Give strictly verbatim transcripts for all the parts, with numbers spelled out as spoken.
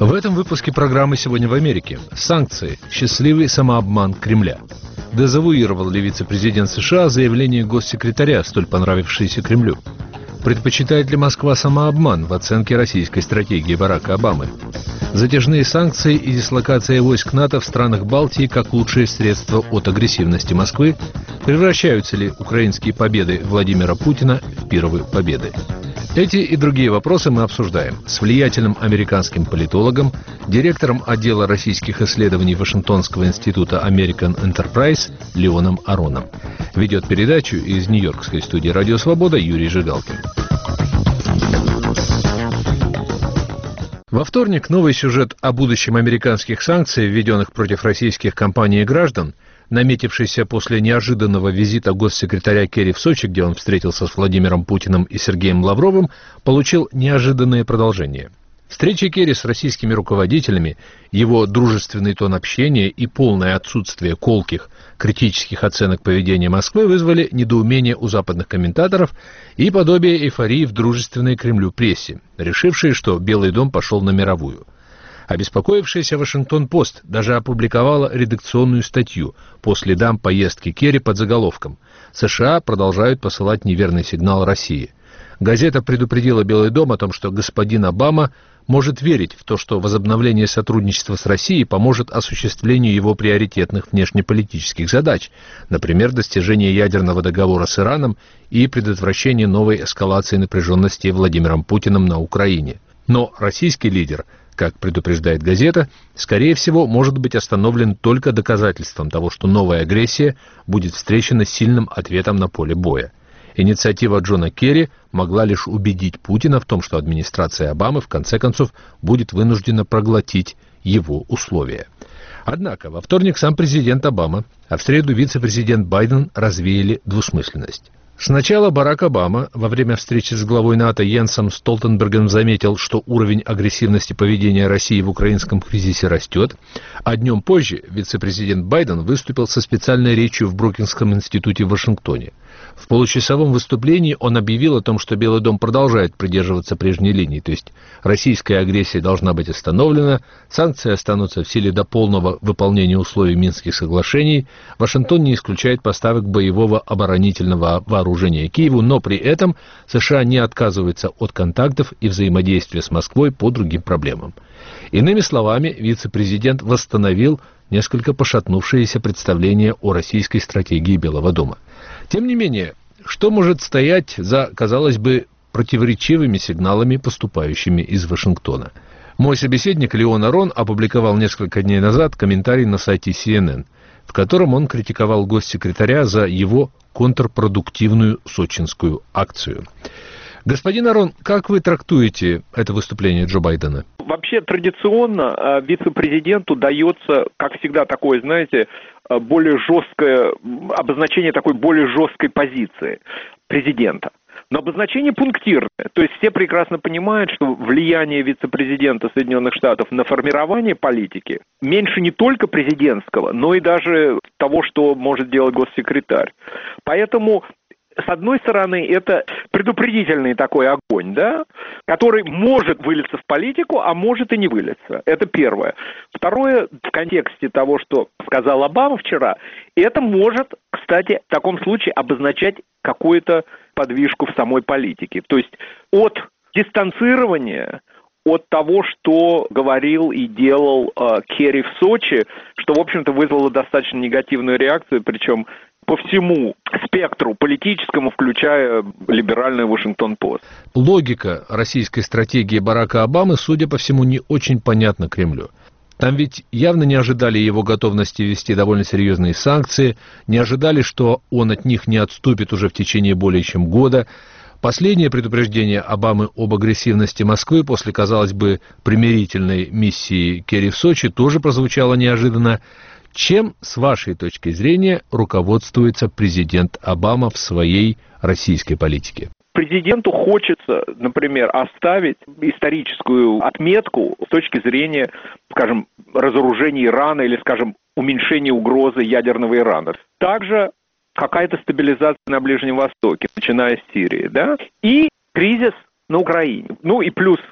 В этом выпуске программы «Сегодня в Америке». Санкции. Счастливый самообман Кремля. Дезавуировал ли вице-президент США заявление госсекретаря, столь понравившееся Кремлю? Предпочитает ли Москва самообман в оценке российской стратегии Барака Обамы? Затяжные санкции и дислокация войск НАТО в странах Балтии как лучшее средство от агрессивности Москвы. Превращаются ли украинские победы Владимира Путина в пировые победы? Эти и другие вопросы мы обсуждаем с влиятельным американским политологом, директором отдела российских исследований Вашингтонского института American Enterprise Леоном Ароном. Ведет передачу из нью-йоркской студии «Радио Свобода» Юрий Жигалкин. Во вторник новый сюжет о будущем американских санкций, введенных против российских компаний и граждан, наметившийся после неожиданного визита госсекретаря Керри в Сочи, где он встретился с Владимиром Путиным и Сергеем Лавровым, получил неожиданное продолжение. Встречи Керри с российскими руководителями, его дружественный тон общения и полное отсутствие колких, критических оценок поведения Москвы вызвали недоумение у западных комментаторов и подобие эйфории в дружественной Кремлю прессе, решившей, что Белый дом пошел на мировую. Обеспокоившаяся Вашингтон-Пост даже опубликовала редакционную статью по следам поездки Керри под заголовком «США продолжают посылать неверный сигнал России». Газета предупредила Белый дом о том, что господин Обама может верить в то, что возобновление сотрудничества с Россией поможет осуществлению его приоритетных внешнеполитических задач, например, достижение ядерного договора с Ираном и предотвращение новой эскалации напряженности Владимиром Путиным на Украине. Но российский лидер, как предупреждает газета, скорее всего, может быть остановлен только доказательством того, что новая агрессия будет встречена сильным ответом на поле боя. Инициатива Джона Керри могла лишь убедить Путина в том, что администрация Обамы в конце концов будет вынуждена проглотить его условия. Однако во вторник сам президент Обама, а в среду вице-президент Байден развеяли двусмысленность. Сначала Барак Обама во время встречи с главой НАТО Йенсом Столтенбергом заметил, что уровень агрессивности поведения России в украинском кризисе растет, а днем позже вице-президент Байден выступил со специальной речью в Брукингском институте в Вашингтоне. В получасовом выступлении он объявил о том, что Белый дом продолжает придерживаться прежней линии, то есть российская агрессия должна быть остановлена, санкции останутся в силе до полного выполнения условий Минских соглашений, Вашингтон не исключает поставок боевого оборонительного вооружения Киеву, но при этом США не отказываются от контактов и взаимодействия с Москвой по другим проблемам. Иными словами, вице-президент восстановил несколько пошатнувшееся представление о российской стратегии Белого дома. Тем не менее, что может стоять за, казалось бы, противоречивыми сигналами, поступающими из Вашингтона? Мой собеседник Леон Арон опубликовал несколько дней назад комментарий на сайте си эн эн, в котором он критиковал госсекретаря за его контрпродуктивную сочинскую акцию. Господин Арон, как вы трактуете это выступление Джо Байдена? Вообще традиционно вице-президенту дается, как всегда, такое, знаете, более жесткое обозначение такой более жесткой позиции президента. Но обозначение пунктирное. То есть все прекрасно понимают, что влияние вице-президента Соединенных Штатов на формирование политики меньше не только президентского, но и даже того, что может делать госсекретарь. Поэтому с одной стороны, это предупредительный такой огонь, да, который может вылиться в политику, а может и не вылиться. Это первое. Второе, в контексте того, что сказал Обама вчера, это может, кстати, в таком случае обозначать какую-то подвижку в самой политике. То есть от дистанцирования от того, что говорил и делал э, Керри в Сочи, что, в общем-то, вызвало достаточно негативную реакцию, причем по всему спектру политическому, включая либеральную Вашингтон-Пост. Логика российской стратегии Барака Обамы, судя по всему, не очень понятна Кремлю. Там ведь явно не ожидали его готовности ввести довольно серьезные санкции, не ожидали, что он от них не отступит уже в течение более чем года. Последнее предупреждение Обамы об агрессивности Москвы после, казалось бы, примирительной миссии Керри в Сочи тоже прозвучало неожиданно. Чем, с вашей точки зрения, руководствуется президент Обама в своей российской политике? Президенту хочется, например, оставить историческую отметку с точки зрения, скажем, разоружения Ирана или, скажем, уменьшения угрозы ядерного Ирана. Также какая-то стабилизация на Ближнем Востоке, начиная с Сирии, да, и кризис на Украине. Ну и плюс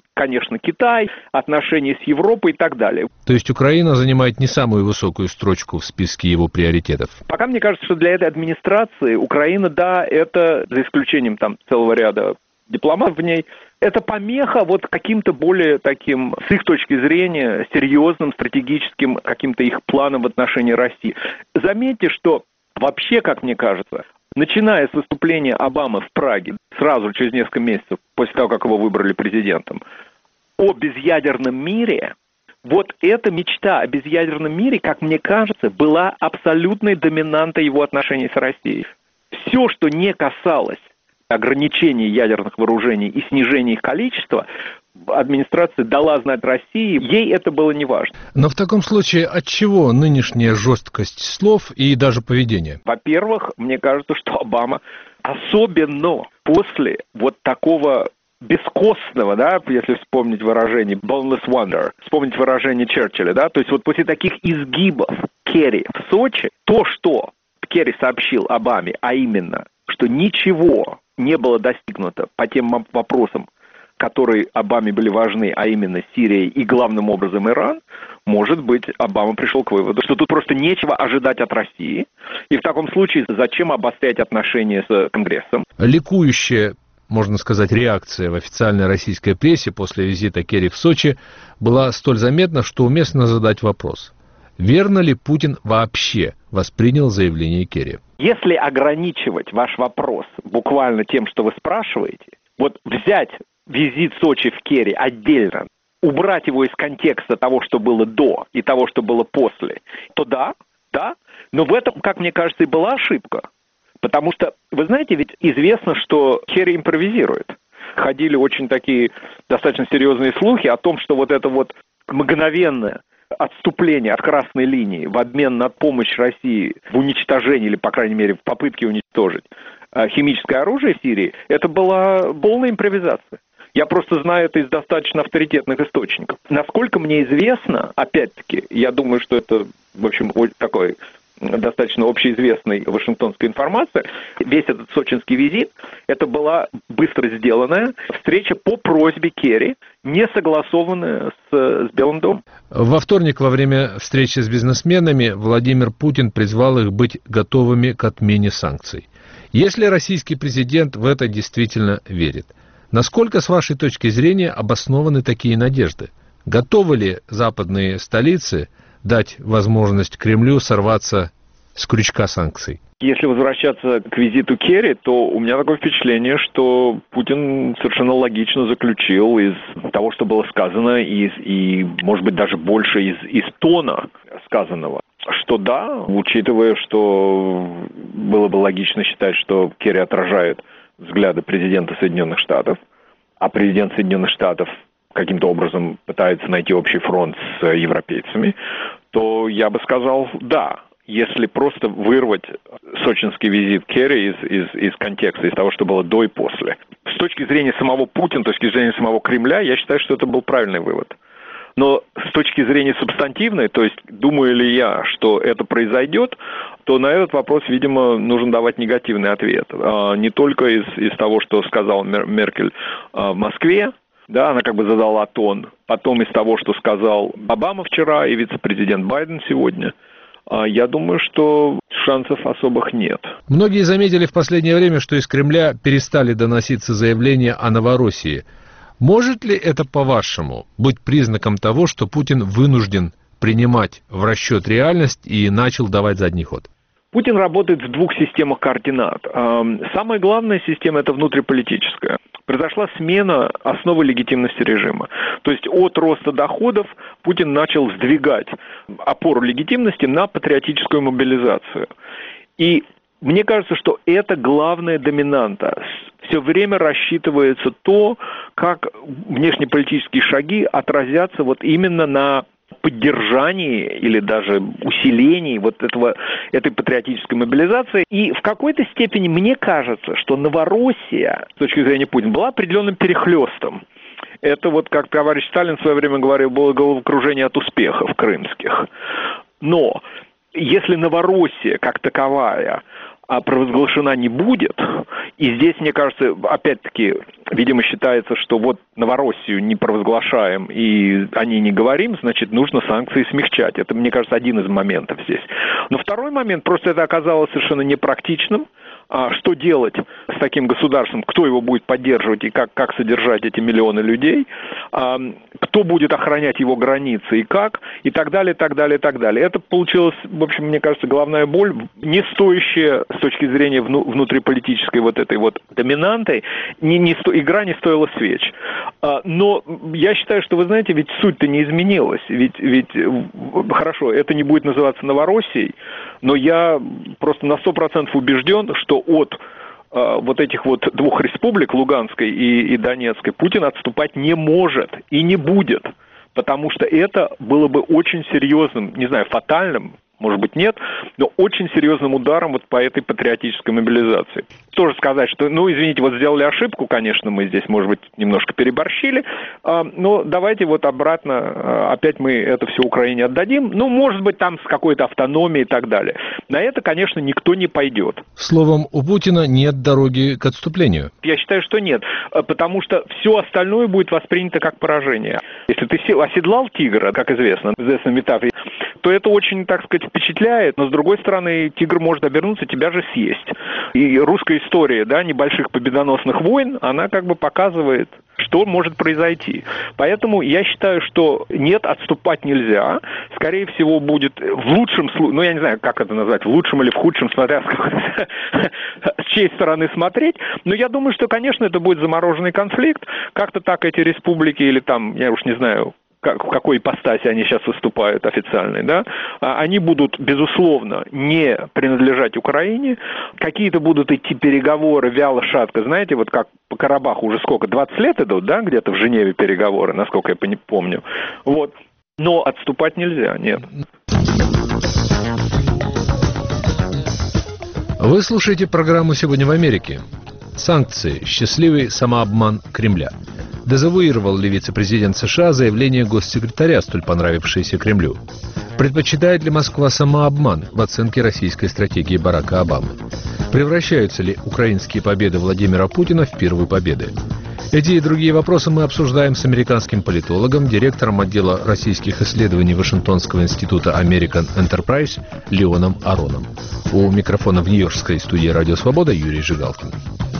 конечно, Китай, отношения с Европой и так далее. То есть Украина занимает не самую высокую строчку в списке его приоритетов? Пока мне кажется, что для этой администрации Украина, да, это, за исключением там целого ряда дипломатов в ней, это помеха вот каким-то более таким, с их точки зрения, серьезным, стратегическим каким-то их планом в отношении России. Заметьте, что вообще, как мне кажется, начиная с выступления Обамы в Праге, сразу через несколько месяцев после того, как его выбрали президентом, о безъядерном мире, вот эта мечта о безъядерном мире, как мне кажется, была абсолютной доминантой его отношений с Россией. Все, что не касалось ограничения ядерных вооружений и снижения их количества, администрация дала знать России, ей это было не важно. Но в таком случае от чего нынешняя жесткость слов и даже поведения? Во-первых, мне кажется, что Обама, особенно после вот такого бескостного, да, если вспомнить выражение boundless wonder, вспомнить выражение Черчилля, да, то есть вот после таких изгибов Керри в Сочи, то, что Керри сообщил Обаме, а именно, что ничего не было достигнуто по тем вопросам, которые Обаме были важны, а именно Сирия и главным образом Иран, может быть, Обама пришел к выводу, что тут просто нечего ожидать от России, и в таком случае зачем обострять отношения с Конгрессом? Ликующая, можно сказать, реакция в официальной российской прессе после визита Керри в Сочи была столь заметна, что уместно задать вопрос. Верно ли Путин вообще воспринял заявление Керри? Если ограничивать ваш вопрос буквально тем, что вы спрашиваете, вот взять визит Сочи в Керри отдельно, убрать его из контекста того, что было до и того, что было после, то да, да, но в этом, как мне кажется, и была ошибка. Потому что, вы знаете, ведь известно, что Керри импровизирует. Ходили очень такие достаточно серьезные слухи о том, что вот это вот мгновенное отступление от красной линии в обмен на помощь России в уничтожении, или, по крайней мере, в попытке уничтожить химическое оружие в Сирии, это была полная импровизация. Я просто знаю это из достаточно авторитетных источников. Насколько мне известно, опять-таки, я думаю, что это, в общем, такой достаточно общеизвестной вашингтонской информации, весь этот сочинский визит, это была быстро сделанная встреча по просьбе Керри, не согласованная с, с Белым домом. Во вторник во время встречи с бизнесменами Владимир Путин призвал их быть готовыми к отмене санкций. Если российский президент в это действительно верит, насколько, с вашей точки зрения, обоснованы такие надежды? Готовы ли западные столицы дать возможность Кремлю сорваться с крючка санкций? Если возвращаться к визиту Керри, то у меня такое впечатление, что Путин совершенно логично заключил из того, что было сказано, из, и, может быть, даже больше из, из тона сказанного, что да, учитывая, что было бы логично считать, что Керри отражает взгляды президента Соединенных Штатов, а президент Соединенных Штатов каким-то образом пытается найти общий фронт с европейцами, то я бы сказал «да». Если просто вырвать сочинский визит Керри из, из, из контекста, из того, что было до и после. С точки зрения самого Путина, с точки зрения самого Кремля, я считаю, что это был правильный вывод. Но с точки зрения субстантивной, то есть думаю ли я, что это произойдет, то на этот вопрос, видимо, нужно давать негативный ответ. Не только из, из того, что сказал Меркель в Москве, да, она как бы задала тон, потом из того, что сказал Обама вчера и вице-президент Байден сегодня. Я думаю, что шансов особых нет. Многие заметили в последнее время, что из Кремля перестали доноситься заявления о Новороссии. Может ли это, по-вашему, быть признаком того, что Путин вынужден принимать в расчет реальность и начал давать задний ход? Путин работает в двух системах координат. Самая главная система – это внутриполитическая. Произошла смена основы легитимности режима. То есть от роста доходов Путин начал сдвигать опору легитимности на патриотическую мобилизацию. И мне кажется, что это главная доминанта. Все время рассчитывается то, как внешнеполитические шаги отразятся вот именно на поддержании или даже усилении вот этого, этой патриотической мобилизации. И в какой-то степени мне кажется, что Новороссия, с точки зрения Путина, была определенным перехлестом. Это вот, как товарищ Сталин в свое время говорил, было головокружение от успехов крымских. Но если Новороссия, как таковая, провозглашена не будет. И здесь, мне кажется, опять-таки, видимо, считается, что вот Новороссию не провозглашаем и о ней не говорим, значит, нужно санкции смягчать. Это, мне кажется, один из моментов здесь. Но второй момент, просто это оказалось совершенно непрактичным. А что делать с таким государством, кто его будет поддерживать и как, как содержать эти миллионы людей, а, кто будет охранять его границы и как, и так далее, так далее, так далее. Это получилось, в общем, мне кажется, головная боль, не стоящая с точки зрения вну, внутриполитической вот этой вот доминанты, не, не сто, игра не стоила свеч. А, но я считаю, что, вы знаете, ведь суть-то не изменилась, ведь, ведь хорошо, это не будет называться Новороссией, но я просто на сто процентов убежден, что от э, вот этих вот двух республик, Луганской и, и Донецкой, Путин отступать не может и не будет, потому что это было бы очень серьезным, не знаю, фатальным, может быть, нет, но очень серьезным ударом вот по этой патриотической мобилизации. Тоже сказать, что, ну, извините, вот сделали ошибку, конечно, мы здесь, может быть, немножко переборщили, но давайте вот обратно, опять мы это все Украине отдадим, ну, может быть, там с какой-то автономией и так далее. На это, конечно, никто не пойдет. Словом, у Путина нет дороги к отступлению. Я считаю, что нет, потому что все остальное будет воспринято как поражение. Если ты оседлал тигра, как известно, в известной метафоре, то это очень, так сказать, впечатляет, но, с другой стороны, тигр может обернуться, тебя же съесть. И русская история, да, небольших победоносных войн, она как бы показывает, что может произойти. Поэтому я считаю, что нет, отступать нельзя. Скорее всего, будет в лучшем случае, ну, я не знаю, как это назвать, в лучшем или в худшем, смотря с чьей стороны смотреть, но я думаю, что, конечно, это будет замороженный конфликт. Как-то так эти республики или там, я уж не знаю, как, в какой ипостаси они сейчас выступают официальной, да, они будут, безусловно, не принадлежать Украине, какие-то будут идти переговоры вяло-шатко, знаете, вот как по Карабаху уже сколько, двадцать лет идут, да, где-то в Женеве переговоры, насколько я помню, вот, но отступать нельзя, нет. Вы слушаете программу «Сегодня в Америке». Санкции. Счастливый самообман Кремля. Дезавуировал ли вице-президент США заявление госсекретаря, столь понравившееся Кремлю? Предпочитает ли Москва самообман в оценке российской стратегии Барака Обамы? Превращаются ли украинские победы Владимира Путина в первые победы? Эти и другие вопросы мы обсуждаем с американским политологом, директором отдела российских исследований Вашингтонского института American Enterprise Леоном Ароном. У микрофона в нью-йоркской студии «Радио Свобода» Юрий Жигалкин.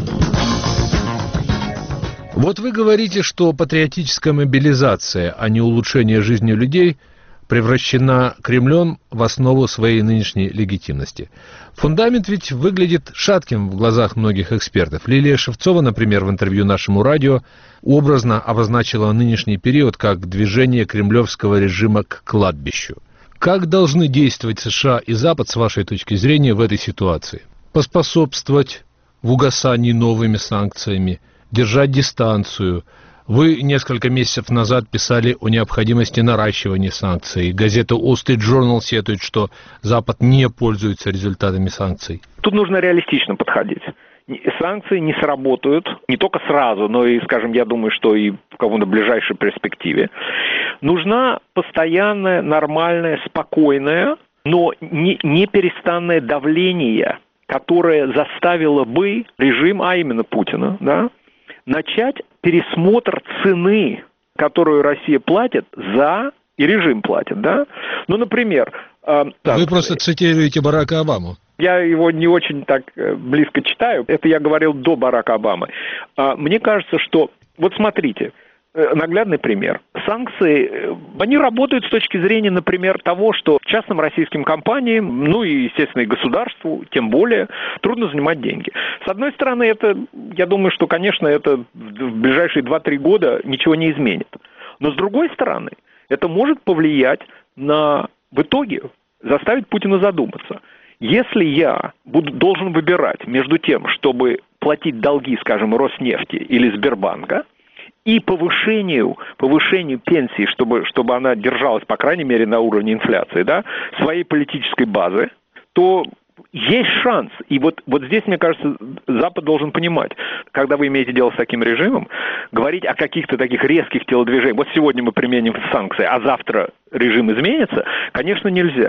Вот вы говорите, что патриотическая мобилизация, а не улучшение жизни людей, превращена Кремлем в основу своей нынешней легитимности. Фундамент ведь выглядит шатким в глазах многих экспертов. Лилия Шевцова, например, в интервью нашему радио образно обозначила нынешний период как движение кремлевского режима к кладбищу. Как должны действовать США и Запад, с вашей точки зрения, в этой ситуации? Поспособствовать в угасании новыми санкциями, держать дистанцию. Вы несколько месяцев назад писали о необходимости наращивания санкций. Газета Wall Street Journal сетует, что Запад не пользуется результатами санкций. Тут нужно реалистично подходить. Санкции не сработают не только сразу, но и, скажем, я думаю, что и в какой-то ближайшей перспективе. Нужна постоянное, нормальное, спокойное, но не, не перестанное давление, которое заставило бы режим, а именно Путина, да, начать пересмотр цены, которую Россия платит за, и режим платит, да? Ну, например... Э, так, Вы просто цитируете Барака Обаму. Я его не очень так близко читаю. Это я говорил до Барака Обамы. А, мне кажется, что... Вот смотрите, наглядный пример. Санкции, они работают с точки зрения, например, того, что частным российским компаниям, ну и, естественно, и государству, тем более, трудно занимать деньги. С одной стороны, это, я думаю, что, конечно, это в ближайшие два-три года ничего не изменит. Но с другой стороны, это может повлиять на, в итоге, заставить Путина задуматься. Если я буду, должен выбирать между тем, чтобы платить долги, скажем, Роснефти или Сбербанка, и повышению, повышению пенсии, чтобы, чтобы она держалась, по крайней мере, на уровне инфляции, да, своей политической базы, то есть шанс. И вот, вот здесь, мне кажется, Запад должен понимать, когда вы имеете дело с таким режимом, говорить о каких-то таких резких телодвижениях. Вот сегодня мы применим санкции, а завтра режим изменится, конечно, нельзя.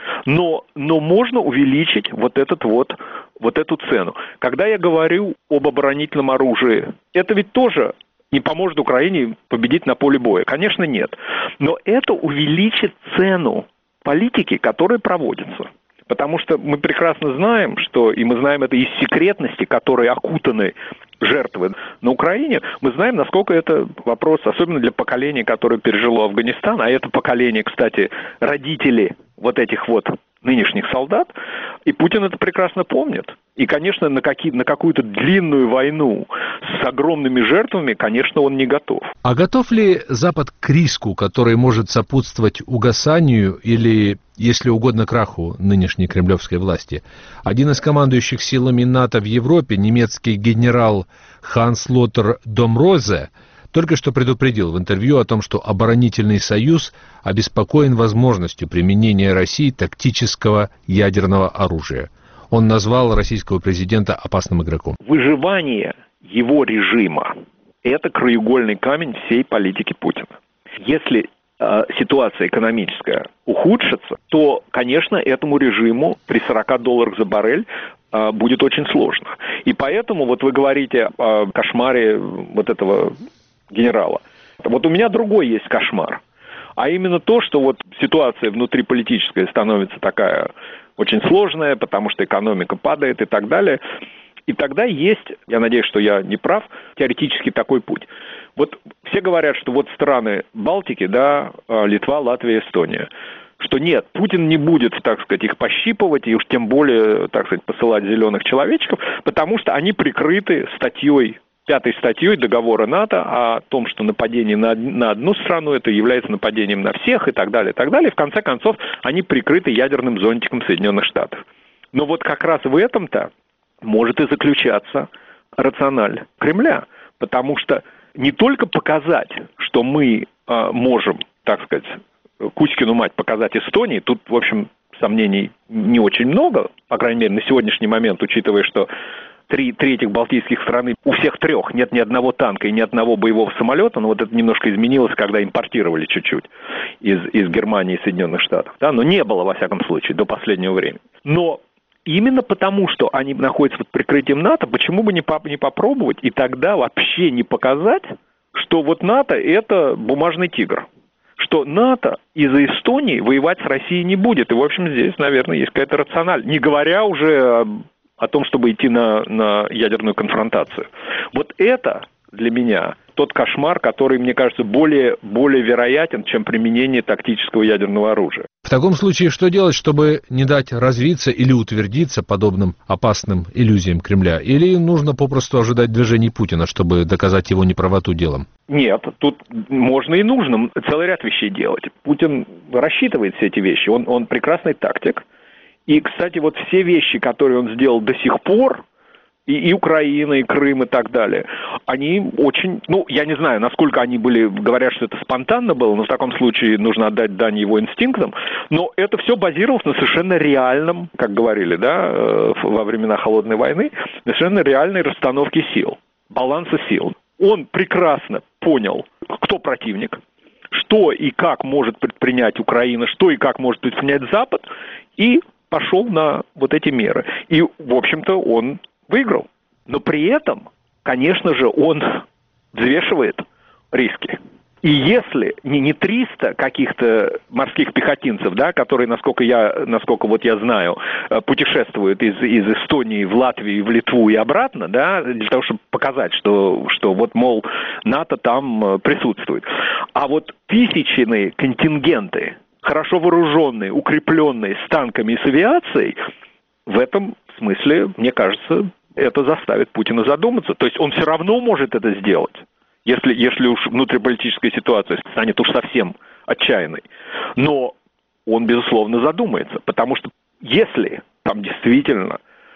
Но, но можно увеличить вот, этот вот, вот эту цену. Когда я говорю об оборонительном оружии, это ведь тоже не поможет Украине победить на поле боя. Конечно, нет. Но это увеличит цену политики, которая проводится. Потому что мы прекрасно знаем, что, и мы знаем это из секретности, которой окутаны жертвы на Украине, мы знаем, насколько это вопрос, особенно для поколения, которое пережило Афганистан, а это поколение, кстати, родители вот этих вот нынешних солдат, и Путин это прекрасно помнит. И, конечно, на, какие, на какую-то длинную войну с огромными жертвами, конечно, он не готов. А готов ли Запад к риску, который может сопутствовать угасанию или, если угодно, краху нынешней кремлевской власти? Один из командующих силами НАТО в Европе, немецкий генерал Ханс Лотер Домрозе, только что предупредил в интервью о том, что оборонительный союз обеспокоен возможностью применения России тактического ядерного оружия. Он назвал российского президента опасным игроком. Выживание его режима – это краеугольный камень всей политики Путина. Если э, ситуация экономическая ухудшится, то, конечно, этому режиму при сорока долларах за баррель э, будет очень сложно. И поэтому вот вы говорите о кошмаре вот этого генерала. Вот у меня другой есть кошмар. А именно то, что вот ситуация внутриполитическая становится такая очень сложная, потому что экономика падает и так далее. И тогда есть, я надеюсь, что я не прав, теоретически такой путь. Вот все говорят, что вот страны Балтики, да, Литва, Латвия, Эстония, что нет, Путин не будет, так сказать, их пощипывать и уж тем более, так сказать, посылать зеленых человечков, потому что они прикрыты статьей, пятой статьей договора НАТО о том, что нападение на, на одну страну это является нападением на всех и так далее, и так далее. В конце концов, они прикрыты ядерным зонтиком Соединенных Штатов. Но вот как раз в этом-то может и заключаться рациональ Кремля, потому что не только показать, что мы э, можем, так сказать, Кузькину мать показать Эстонии, тут, в общем, сомнений не очень много, по крайней мере, на сегодняшний момент, учитывая, что Три, три этих балтийских страны, у всех трех нет ни одного танка и ни одного боевого самолета, но вот это немножко изменилось, когда импортировали чуть-чуть из, из Германии и Соединенных Штатов. Да, но не было, во всяком случае, до последнего времени. Но именно потому, что они находятся под прикрытием НАТО, почему бы не, по, не попробовать и тогда вообще не показать, что вот НАТО – это бумажный тигр. Что НАТО из-за Эстонии воевать с Россией не будет. И, в общем, здесь, наверное, есть какая-то рациональность. Не говоря уже о том, чтобы идти на, на ядерную конфронтацию. Вот это для меня тот кошмар, который, мне кажется, более, более вероятен, чем применение тактического ядерного оружия. В таком случае что делать, чтобы не дать развиться или утвердиться подобным опасным иллюзиям Кремля? Или нужно попросту ожидать движений Путина, чтобы доказать его неправоту делом? Нет, тут можно и нужно целый ряд вещей делать. Путин рассчитывает все эти вещи, он, он прекрасный тактик. И, кстати, вот все вещи, которые он сделал до сих пор, и, и Украина, и Крым, и так далее, они очень, ну, я не знаю, насколько они были, говорят, что это спонтанно было, но в таком случае нужно отдать дань его инстинктам, но это все базировалось на совершенно реальном, как говорили, да, во времена Холодной войны, на совершенно реальной расстановке сил, баланса сил. Он прекрасно понял, кто противник, что и как может предпринять Украина, что и как может предпринять Запад, и пошел на вот эти меры. И, в общем-то, он выиграл. Но при этом, конечно же, он взвешивает риски. И если не, не триста каких-то морских пехотинцев, да, которые, насколько я, насколько вот я знаю, путешествуют из, из Эстонии в Латвию, в Литву и обратно, да, для того, чтобы показать, что, что вот, мол, НАТО там присутствует. А вот тысячные контингенты, хорошо вооруженные, укрепленные с танками и с авиацией, в этом смысле, мне кажется, это заставит Путина задуматься. То есть он все равно может это сделать, если, если уж внутриполитическая ситуация станет уж совсем отчаянной. Но он, безусловно, задумается, потому что если там действительно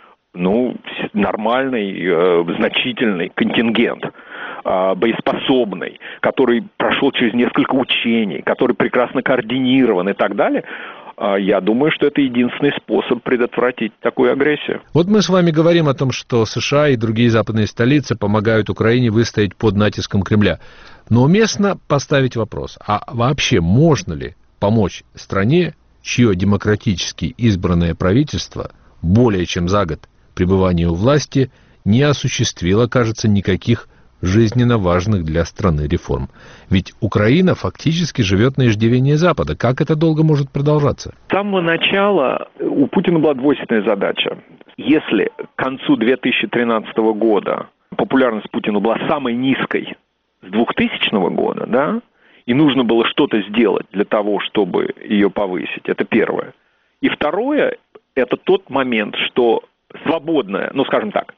ну, нормальный, э, значительный контингент, э, боеспособный, который прошел через несколько учений, который прекрасно координирован и так далее, э, я думаю, что это единственный способ предотвратить такую агрессию. Вот мы с вами говорим о том, что США и другие западные столицы помогают Украине выстоять под натиском Кремля. Но уместно поставить вопрос, а вообще можно ли помочь стране, чье демократически избранное правительство более чем за год пребывания у власти не осуществило, кажется, никаких жизненно важных для страны реформ. Ведь Украина фактически живет на иждивении Запада. Как это долго может продолжаться? С самого начала у Путина была двойственная задача. Если к концу две тысячи тринадцатого года популярность Путина была самой низкой с двухтысячного года, да, и нужно было что-то сделать для того, чтобы ее повысить, это первое. И второе, это тот момент, что свободная, ну, скажем так,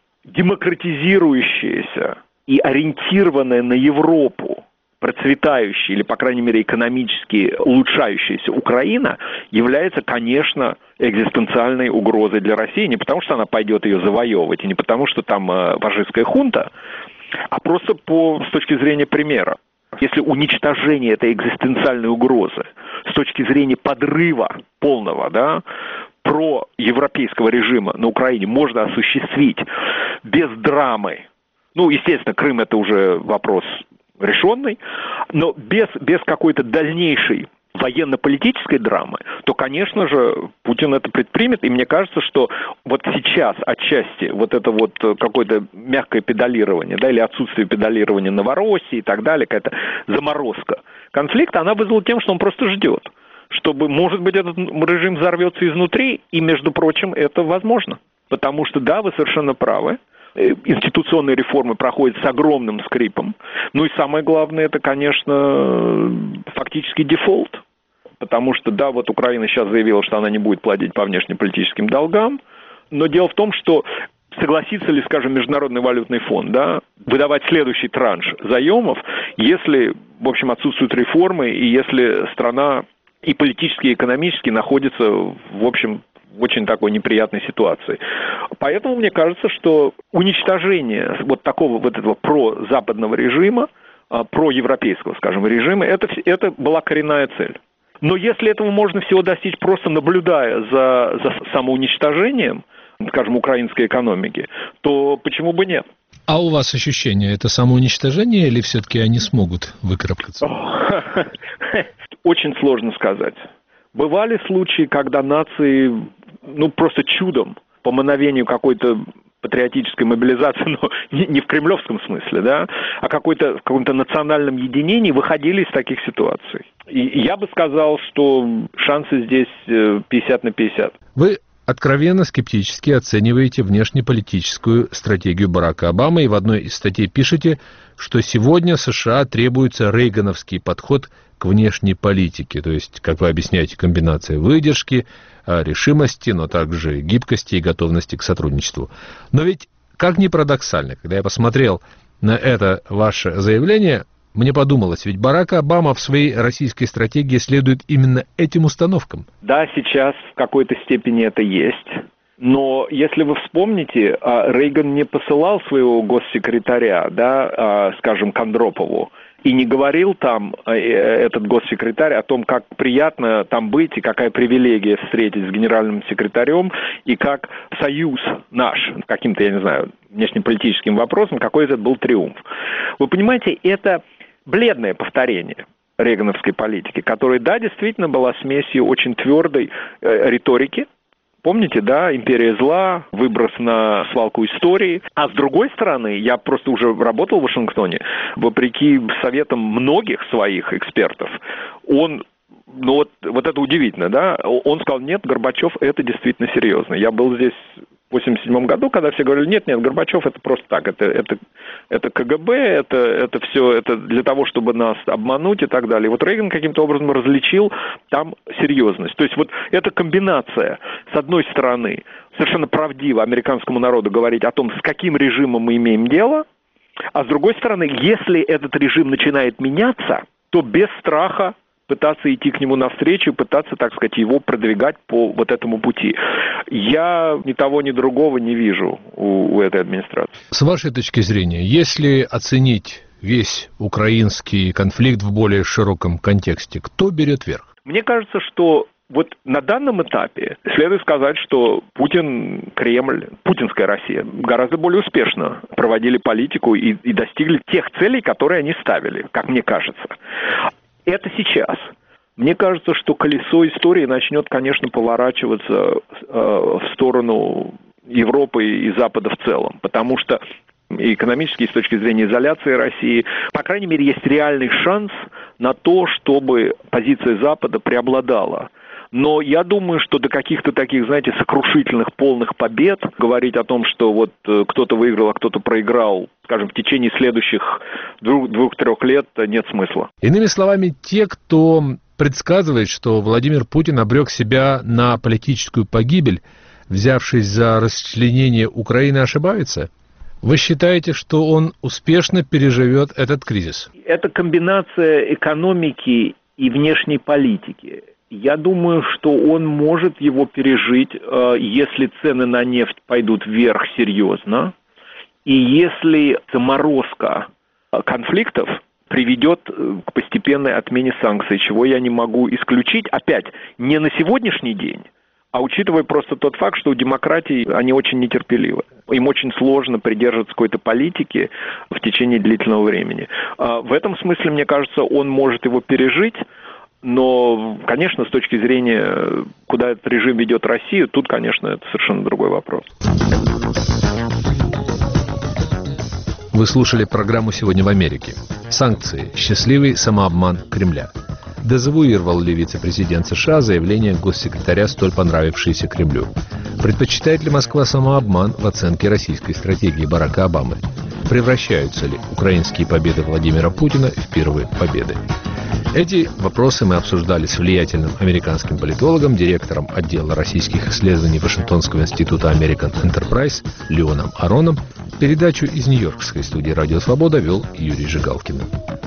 демократизирующаяся и ориентированная на Европу, процветающая или, по крайней мере, экономически улучшающаяся Украина является, конечно, экзистенциальной угрозой для России. Не потому, что она пойдет ее завоевывать, и не потому, что там э, фашистская хунта, а просто по, с точки зрения примера. Если уничтожение этой экзистенциальной угрозы с точки зрения подрыва полного, да, проевропейского режима на Украине можно осуществить без драмы, ну, естественно, Крым это уже вопрос решенный, но без, без какой-то дальнейшей военно-политической драмы, то, конечно же, Путин это предпримет, и мне кажется, что вот сейчас отчасти вот это вот какое-то мягкое педалирование, да, или отсутствие педалирования Новороссии и так далее, какая-то заморозка конфликта, она вызвала тем, что он просто ждет, чтобы, может быть, этот режим взорвется изнутри, и, между прочим, это возможно. Потому что, да, вы совершенно правы, институционные реформы проходят с огромным скрипом. Ну и самое главное, это, конечно, фактически дефолт. Потому что, да, вот Украина сейчас заявила, что она не будет платить по внешнеполитическим долгам. Но дело в том, что согласится ли, скажем, Международный валютный фонд, да, выдавать следующий транш заемов, если, в общем, отсутствуют реформы, и если страна и политически, и экономически находится, в общем, в очень такой неприятной ситуации. Поэтому мне кажется, что уничтожение вот такого вот этого прозападного режима, проевропейского, скажем, режима, это, это была коренная цель. Но если этого можно всего достичь, просто наблюдая за, за самоуничтожением, скажем, украинской экономики, то почему бы нет? А у вас ощущение, это самоуничтожение или все-таки они смогут выкарабкаться? Очень сложно сказать. Бывали случаи, когда нации, ну, просто чудом, по мановению какой-то патриотической мобилизации, но не, не в кремлевском смысле, да, а какой-то, в каком-то национальном единении выходили из таких ситуаций. И я бы сказал, что шансы здесь пятьдесят на пятьдесят. Вы откровенно скептически оцениваете внешнеполитическую стратегию Барака Обамы и в одной из статей пишете, что сегодня США требуется рейгановский подход к внешней политике, то есть, как вы объясняете, комбинация выдержки, решимости, но также гибкости и готовности к сотрудничеству. Но ведь, как ни парадоксально, когда я посмотрел на это ваше заявление, мне подумалось, ведь Барак Обама в своей российской стратегии следует именно этим установкам. Да, сейчас в какой-то степени это есть. Но если вы вспомните, Рейган не посылал своего госсекретаря, да, скажем, к Андропову, и не говорил там этот госсекретарь о том, как приятно там быть и какая привилегия встретить с генеральным секретарем, и как союз наш, каким-то, я не знаю, внешнеполитическим вопросом, какой это был триумф. Вы понимаете, это бледное повторение рейгановской политики, которая, да, действительно была смесью очень твердой э, риторики. Помните, да, империя зла, выброс на свалку истории. А с другой стороны, я просто уже работал в Вашингтоне, вопреки советам многих своих экспертов, он, ну вот, вот это удивительно, да, он сказал, нет, Горбачев, это действительно серьезно. Я был здесь в восемьдесят седьмом году, когда все говорили, нет, нет, Горбачев это просто так, это, это, это КГБ, это, это все это для того, чтобы нас обмануть и так далее. И вот Рейган каким-то образом различил там серьезность. То есть вот эта комбинация, с одной стороны, совершенно правдиво американскому народу говорить о том, с каким режимом мы имеем дело, а с другой стороны, если этот режим начинает меняться, то без страха пытаться идти к нему навстречу, пытаться, так сказать, его продвигать по вот этому пути. Я ни того, ни другого не вижу у, у этой администрации. С вашей точки зрения, если оценить весь украинский конфликт в более широком контексте, кто берет верх? Мне кажется, что вот на данном этапе следует сказать, что Путин, Кремль, путинская Россия гораздо более успешно проводили политику и, и достигли тех целей, которые они ставили, как мне кажется. Это сейчас. Мне кажется, что колесо истории начнет, конечно, поворачиваться э, в сторону Европы и Запада в целом, потому что и экономически, и с точки зрения изоляции России, по крайней мере, есть реальный шанс на то, чтобы позиция Запада преобладала. Но я думаю, что до каких-то таких, знаете, сокрушительных, полных побед говорить о том, что вот кто-то выиграл, а кто-то проиграл, скажем, в течение следующих двух, двух-трех лет, нет смысла. Иными словами, те, кто предсказывает, что Владимир Путин обрек себя на политическую погибель, взявшись за расчленение Украины, ошибаются? Вы считаете, что он успешно переживет этот кризис? Это комбинация экономики и внешней политики. Я думаю, что он может его пережить, если цены на нефть пойдут вверх серьезно, и если заморозка конфликтов приведет к постепенной отмене санкций, чего я не могу исключить, опять, не на сегодняшний день, а учитывая просто тот факт, что у демократий они очень нетерпеливы. Им очень сложно придерживаться какой-то политики в течение длительного времени. В этом смысле, мне кажется, он может его пережить. Но, конечно, с точки зрения, куда этот режим ведет Россию, тут, конечно, это совершенно другой вопрос. Вы слушали программу «Сегодня в Америке». Санкции. Счастливый самообман Кремля. Дезавуировал ли вице-президент США заявление госсекретаря, столь понравившееся Кремлю? Предпочитает ли Москва самообман в оценке российской стратегии Барака Обамы? Превращаются ли украинские победы Владимира Путина в первые победы? Эти вопросы мы обсуждали с влиятельным американским политологом, директором отдела российских исследований Вашингтонского института American Enterprise Леоном Ароном. Передачу из Нью-Йоркской студии «Радио Свобода» вел Юрий Жигалкин.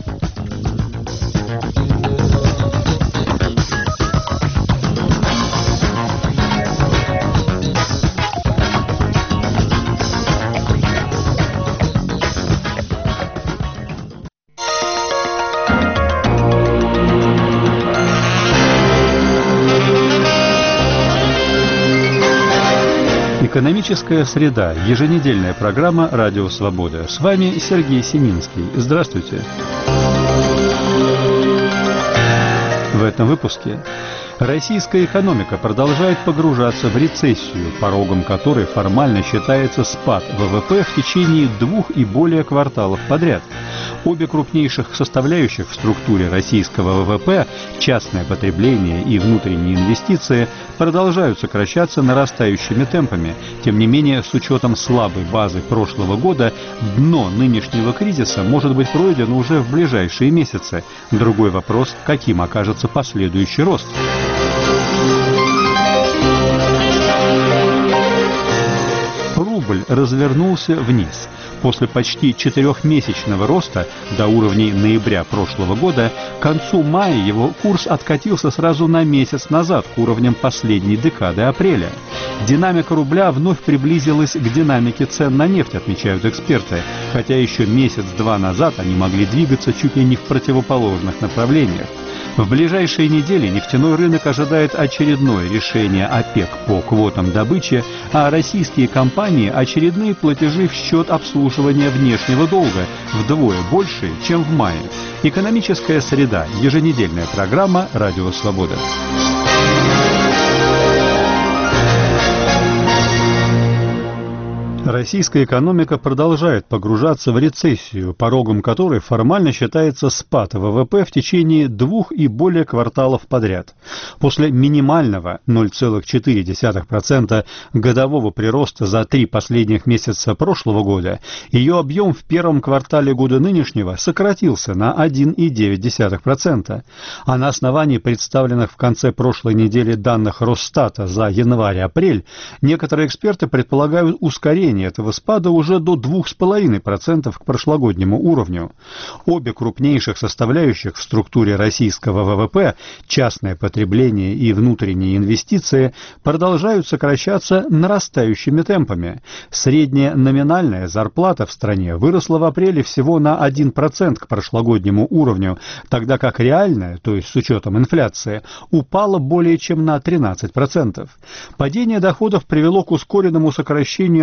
Экономическая среда. Еженедельная программа «Радио Свобода». С вами Сергей Семинский. Здравствуйте. В этом выпуске. Российская экономика продолжает погружаться в рецессию, порогом которой формально считается спад ВВП в течение двух и более кварталов подряд. Обе крупнейших составляющих в структуре российского ВВП, частное потребление и внутренние инвестиции, продолжают сокращаться нарастающими темпами. Тем не менее, с учетом слабой базы прошлого года, дно нынешнего кризиса может быть пройдено уже в ближайшие месяцы. Другой вопрос, каким окажется последующий рост. Рубль развернулся вниз. После почти четырехмесячного роста до уровней ноября прошлого года, к концу мая его курс откатился сразу на месяц назад к уровням последней декады апреля. Динамика рубля вновь приблизилась к динамике цен на нефть, отмечают эксперты, хотя еще месяц-два назад они могли двигаться чуть ли не в противоположных направлениях. В ближайшие недели нефтяной рынок ожидает очередное решение ОПЕК по квотам добычи, а российские компании – очередные платежи в счет обслуживания внешнего долга, вдвое больше, чем в мае. Экономическая среда. Еженедельная программа «Радио Свобода». Российская экономика продолжает погружаться в рецессию, порогом которой формально считается спад ВВП в течение двух и более кварталов подряд. После минимального ноль целых четыре десятых процента годового прироста за три последних месяца прошлого года, ее объем в первом квартале года нынешнего сократился на один целых девять десятых процента. А на основании представленных в конце прошлой недели данных Росстата за январь-апрель, некоторые эксперты предполагают ускорение этого спада уже до двух с половиной процентов к прошлогоднему уровню. Обе крупнейших составляющих в структуре российского ВВП, частное потребление и внутренние инвестиции, продолжают сокращаться нарастающими темпами. Средняя номинальная зарплата в стране выросла в апреле всего на один процент к прошлогоднему уровню, тогда как реальная, то есть с учетом инфляции, упала более чем на тринадцать процентов. Падение доходов привело к ускоренному сокращению объемов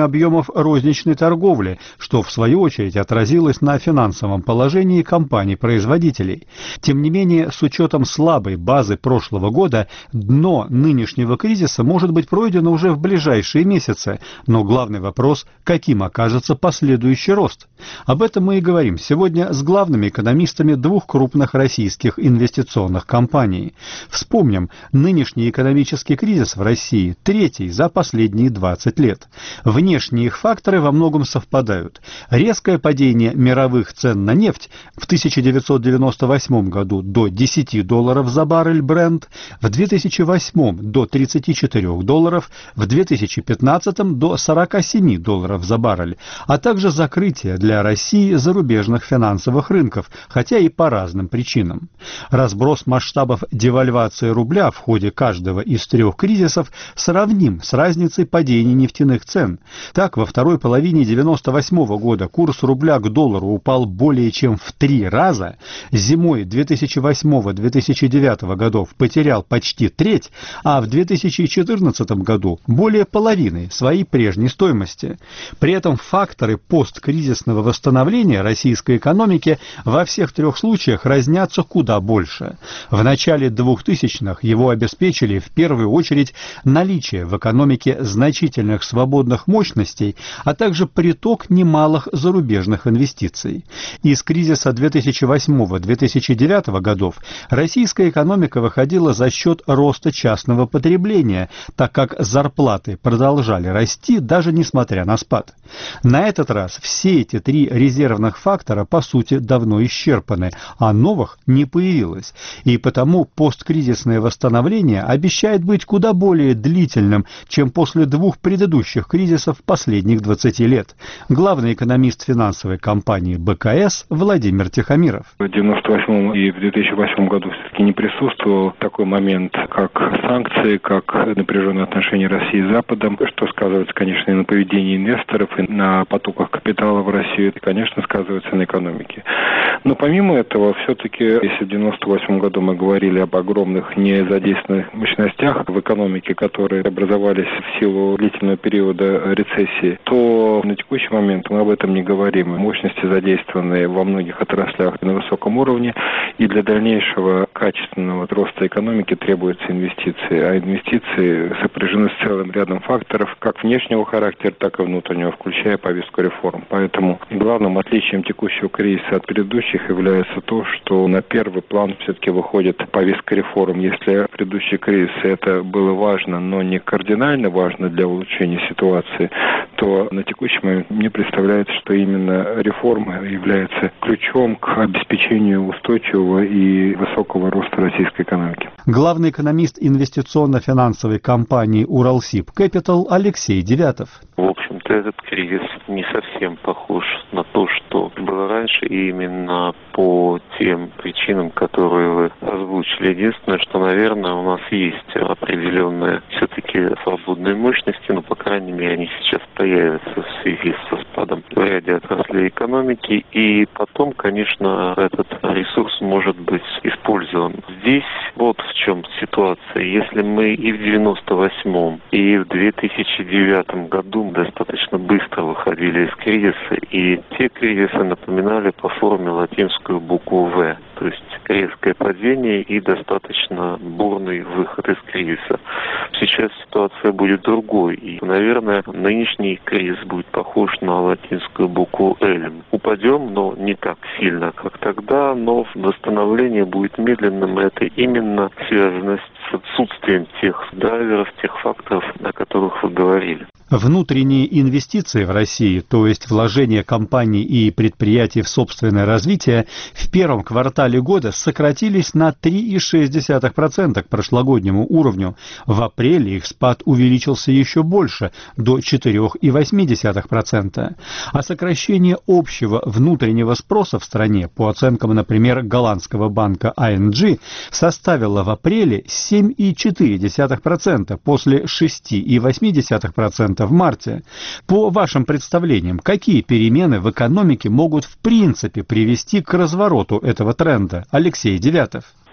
объемов розничной торговли, что в свою очередь отразилось на финансовом положении компаний-производителей. Тем не менее, с учетом слабой базы прошлого года, дно нынешнего кризиса может быть пройдено уже в ближайшие месяцы, но главный вопрос – каким окажется последующий рост? Об этом мы и говорим сегодня с главными экономистами двух крупных российских инвестиционных компаний. Вспомним, нынешний экономический кризис в России третий за последние двадцать лет. Внешние их факторы во многом совпадают. Резкое падение мировых цен на нефть в тысяча девятьсот девяносто восьмом году до десяти долларов за баррель Brent, в две тысячи восьмом до тридцати четырёх долларов, в две тысячи пятнадцатом до сорока семи долларов за баррель, а также закрытие для России зарубежных финансовых рынков, хотя и по разным причинам. Разброс масштабов девальвации рубля в ходе каждого из трех кризисов сравним с разницей падения нефтяных цен. Так, во второй половине девяносто восьмого года курс рубля к доллару упал более чем в три раза, зимой две тысячи восьмого — две тысячи девятого годов потерял почти треть, а в две тысячи четырнадцатом году более половины своей прежней стоимости. При этом факторы посткризисного восстановления российской экономики во всех трех случаях разнятся куда больше. В начале двухтысячных его обеспечили в первую очередь наличие в экономике значительных свободных мощностей, а также приток немалых зарубежных инвестиций. Из кризиса две тысячи восьмого — две тысячи девятого годов российская экономика выходила за счет роста частного потребления, так как зарплаты продолжали расти даже несмотря на спад. На этот раз все эти три резервных фактора по сути давно исчерпаны, а новых не появилось. И потому посткризисное восстановление обещает быть куда более длительным, чем после двух предыдущих кризисов последних двадцати лет. Главный экономист финансовой компании бэ ка эс Владимир Тихомиров. В девяносто восьмом и в две тысячи восьмом году все-таки не присутствовал такой момент, как санкции, как напряженные отношения России с Западом, что сказывается, конечно, и на поведении инвесторов, и на потоках капитала в Россию, это, конечно, сказывается на экономике. Но помимо этого, все-таки, если в девяносто восьмом году мы говорили об огромных незадействованных мощностях в экономике, которые образовались в силу длительного периода рецессии, то на текущий момент мы об этом не говорим. Мощности задействованы во многих отраслях на высоком уровне, и для дальнейшего качественного роста экономики требуются инвестиции. А инвестиции сопряжены с целым рядом факторов, как внешнего характера, так и внутреннего, включая повестку реформ. Поэтому главным отличием текущего кризиса от предыдущих является то, что на первый план все-таки выходит повестка реформ. Если предыдущие кризисы это было важно, но не кардинально важно для улучшения ситуации, то на текущий момент мне представляется, что именно реформа является ключом к обеспечению устойчивого и высокого роста российской экономики. Главный экономист инвестиционно-финансовой компании «Уралсиб Кэпитал» Алексей Девятов. В общем-то, этот кризис не совсем похож на то, что было раньше, и именно по тем причинам, которые вы озвучили. Единственное, что, наверное, у нас есть определенные все-таки свободные мощности, но, по крайней мере, они сейчас появятся в связи со спадом в ряде отраслей экономики, и потом, конечно, этот ресурс может быть использован. Здесь вот в чем ситуация. Если мы и в девяносто восьмом, и в две тысячи девятом году достаточно быстро выходили из кризиса, и те кризисы напоминали по форме латинскую букву «В», то есть резкое падение и достаточно бурный выход из кризиса. Сейчас ситуация будет другой, и, наверное, нынешний кризис будет похож на латинскую букву «Л». Упадем, но не так сильно, как тогда, но восстановление будет медленным, и это именно связано с отсутствием тех драйверов, тех факторов, о которых вы говорили. Внутренние инвестиции в России, то есть вложения компаний и предприятий в собственное развитие, в первом квартале года сократились на три целых шесть десятых процента к прошлогоднему уровню. В апреле их спад увеличился еще больше, до четыре целых восемь десятых процента. А сокращение общего внутреннего спроса в стране, по оценкам, например, голландского банка ай эн джи, составило в апреле семь целых четыре десятых процента после шесть целых восемь десятых процента в марте. По вашим представлениям, какие перемены в экономике могут в принципе привести к развороту этого тренда? Алексей Девятов.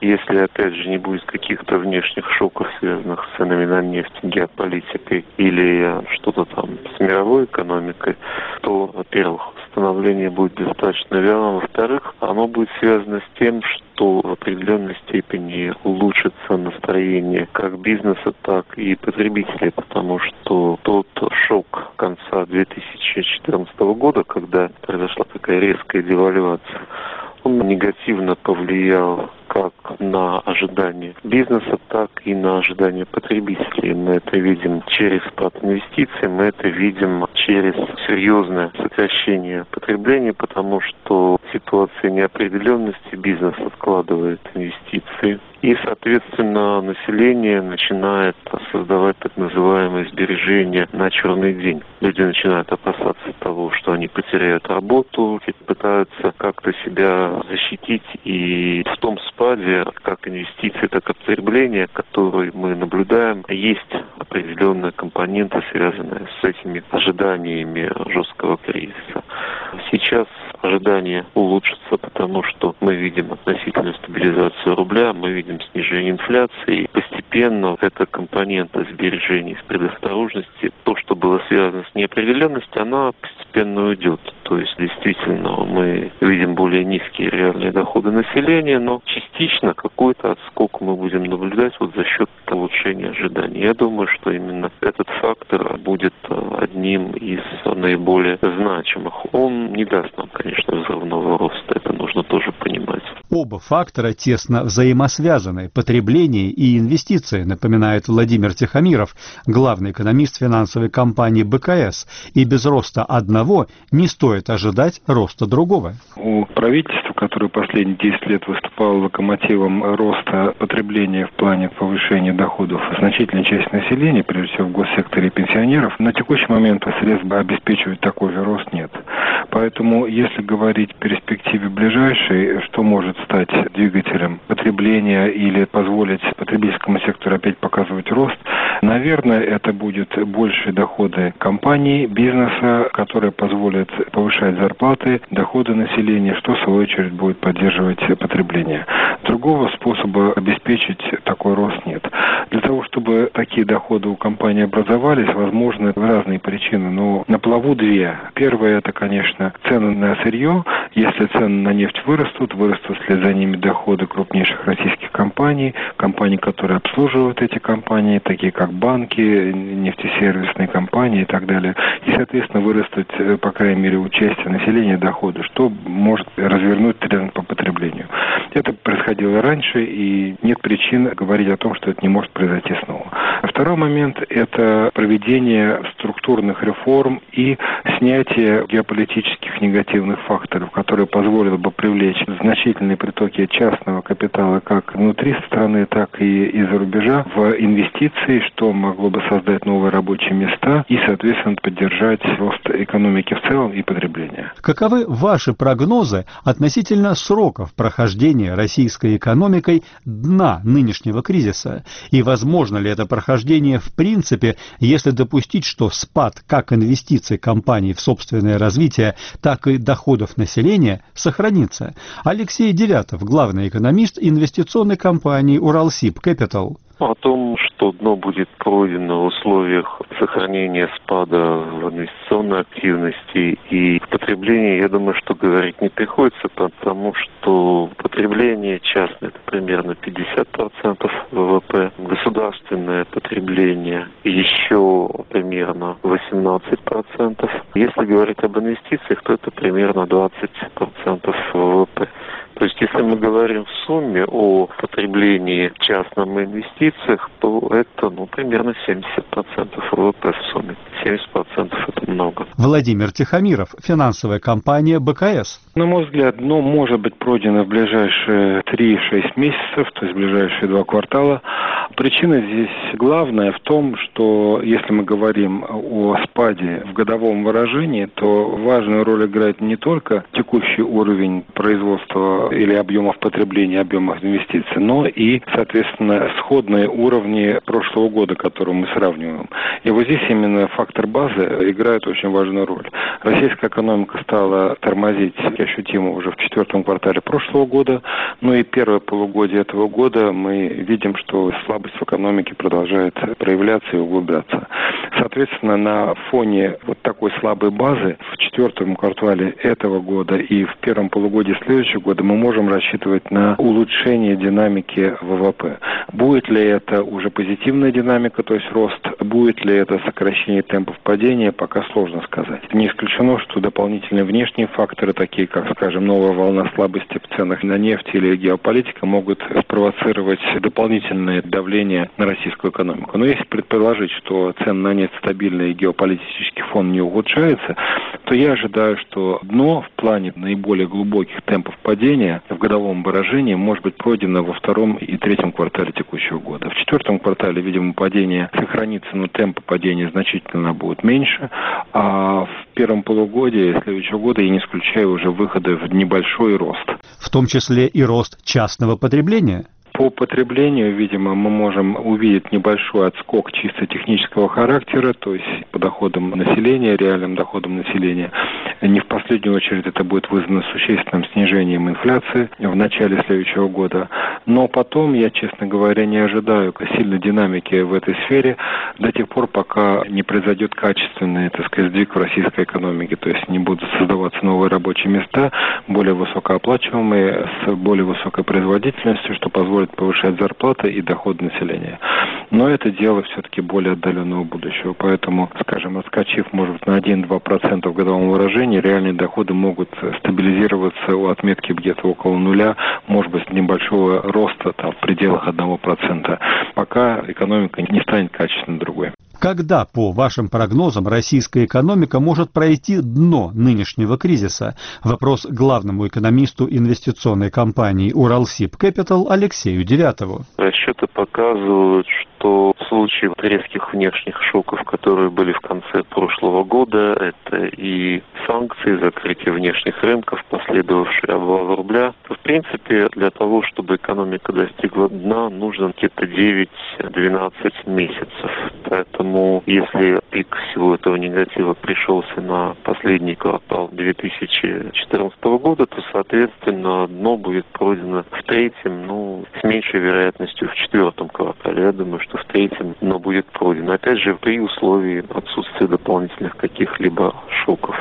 если, опять же, не будет каких-то внешних шоков, связанных с ценами на нефть, геополитикой или что-то там с мировой экономикой, то, во-первых, восстановление будет достаточно вялым. Во-вторых, оно будет связано с тем, что в определенной степени улучшится настроение как бизнеса, так и потребителей, потому что тот шок конца две тысячи четырнадцатого года, когда произошла такая резкая девальвация, он негативно повлиял как на ожидания бизнеса, так и на ожидания потребителей. Мы это видим через спад инвестиций, мы это видим через серьезное сокращение потребления, потому что в ситуации неопределенности бизнес откладывает инвестиции. И, соответственно, население начинает создавать так называемые сбережения на черный день. Люди начинают опасаться того, что они потеряют работу, пытаются как-то себя защитить. И в том спаде, как инвестиции, так и потребление, который мы наблюдаем, есть определенные компоненты, связанные с этими ожиданиями жесткого кризиса. Сейчас ожидания улучшатся, потому что мы видим относительную стабилизацию рубля, мы видим снижение инфляции. И постепенно эта компонента сбережений с предосторожности, то, что было связано с неопределенностью, она постепенно уйдет. То есть, действительно, мы видим более низкие реальные доходы населения, но частично какой-то отскок мы будем наблюдать вот за счет улучшения ожиданий. Я думаю, что именно этот фактор будет одним из наиболее значимых. Он не даст нам, конечно, взрывного роста. Это нужно тоже понимать. Оба фактора тесно взаимосвязаны. Потребление и инвестиции, напоминает Владимир Тихомиров, главный экономист финансовой компании бэ ка эс. И без роста одного не стоит ожидать роста другого. У правительства, которое последние десять лет выступало локомотивом роста потребления в плане повышения доходов значительной части населения, прежде всего в госсекторе пенсионеров, на текущий момент средств обеспечивать такой же рост нет. Поэтому, если говорить в перспективе ближайшей, что может стать двигателем потребления или позволить потребительскому сектору опять показывать рост, наверное, это будет большие доходы компаний, бизнеса, которые позволят повышать зарплаты, доходы населения, что в свою очередь будет поддерживать потребление. Другого способа обеспечить такой рост нет. Для того, чтобы такие доходы у компании образовались, возможны разные причины, но на плаву две. Первое, это, конечно, цены на сырье. Если цены на нефть вырастут, вырастут вслед за ними доходы крупнейших российских компаний, компаний, которые обслуживают эти компании, такие как банки, нефтесервисные компании и так далее. И, соответственно, вырастут, по крайней мере, участие населения дохода, что может развернуть тренд по потреблению. Это происходило раньше, и нет причин говорить о том, что это не может произойти снова. Второй момент – это проведение структурных реформ и снятие геополитических негативных факторов, которые позволило бы привлечь значительные притоки частного капитала как внутри страны, так и из-за рубежа в инвестиции, что могло бы создать новые рабочие места и, соответственно, поддержать рост экономики в целом и потребления. Каковы ваши прогнозы относительно сроков прохождения российской экономикой дна нынешнего кризиса? И возможно ли это прохождение в принципе, если допустить, что спад как инвестиций компаний в собственное развитие, так и доходов населения сохранится? Алексей Девятов, главный экономист инвестиционной компании «Уралсиб Кэпитал». О том, что дно будет пройдено в условиях сохранения спада в инвестиционной активности и в потреблении, я думаю, что говорить не приходится, потому что потребление частное – это примерно пятьдесят процентов вэ вэ пэ, государственное потребление еще примерно восемнадцать процентов. Если говорить об инвестициях, то это примерно двадцать процентов вэ вэ пэ. То есть, если мы говорим в сумме о потреблении частном и инвестициях, то это, ну, примерно семьдесят процентов вэ вэ пэ в сумме. семьдесят процентов это много. Владимир Тихомиров, финансовая компания бэ ка эс. На мой взгляд, дно может быть пройдено в ближайшие три-шесть месяцев, то есть в ближайшие два квартала. Причина здесь главная в том, что если мы говорим о спаде в годовом выражении, то важную роль играет не только текущий уровень производства или объемов потребления, объемов инвестиций, но и, соответственно, сходные уровни прошлого года, которые мы сравниваем. И вот здесь именно фактор фактор базы играет очень важную роль. Российская экономика стала тормозить ощутимо уже в четвертом квартале прошлого года, ну и первое полугодие этого года мы видим, что слабость в экономике продолжает проявляться и углубляться. Соответственно, на фоне вот такой слабой базы в четвертом квартале этого года и в первом полугодии следующего года мы можем рассчитывать на улучшение динамики ВВП. Будет ли это уже позитивная динамика, то есть рост, будет ли это сокращение темпов падения, пока сложно сказать. Не исключено, что дополнительные внешние факторы, такие как, скажем, новая волна слабости в ценах на нефть или геополитика, могут спровоцировать дополнительное давление на российскую экономику. Но если предположить, что цены на нефть стабильны и геополитический фон не ухудшается, то я ожидаю, что дно в плане наиболее глубоких темпов падения в годовом выражении может быть пройдено во втором и третьем квартале текущего года. В четвертом квартале, видимо, падение сохранится, но темпы падения значительно будут меньше, а в первом полугодии следующего года я не исключаю уже выходы в небольшой рост. В том числе и рост частного потребления? По потреблению, видимо, мы можем увидеть небольшой отскок чисто технического характера, то есть по доходам населения, реальным доходам населения. Не в последнюю очередь это будет вызвано существенным снижением инфляции в начале следующего года. Но потом, я, честно говоря, не ожидаю сильной динамики в этой сфере до тех пор, пока не произойдет качественный, так сказать, сдвиг в российской экономике. То есть не будут создаваться новые рабочие места, более высокооплачиваемые, с более высокой производительностью, что позволит повышать зарплаты и доходы населения. Но это дело все-таки более отдаленного будущего. Поэтому, скажем, отскочив, может быть, на один-два процента в годовом выражении, реальные доходы могут стабилизироваться у отметки где-то около нуля, может быть, небольшого роста там, в пределах одного процента, пока экономика не станет качественно другой. Когда, по вашим прогнозам, российская экономика может пройти дно нынешнего кризиса? Вопрос главному экономисту инвестиционной компании «Уралсиб Кэпитал» Алексею Девятову. Расчеты показывают, что в случае резких внешних шоков, которые были в конце прошлого года, это и санкции, закрытие внешних рынков, последовавший обвал рубля, то, в принципе, для того, чтобы экономика достигла дна, нужно где-то девять-двенадцать месяцев. Поэтому, если пик всего этого негатива пришелся на последний квартал две тысячи четырнадцатого года, то, соответственно, дно будет пройдено в третьем, ну, с меньшей вероятностью в четвертом квартале. Я думаю, что в третьем дно будет пройдено. Опять же, при условии отсутствия дополнительных каких-либо шоков.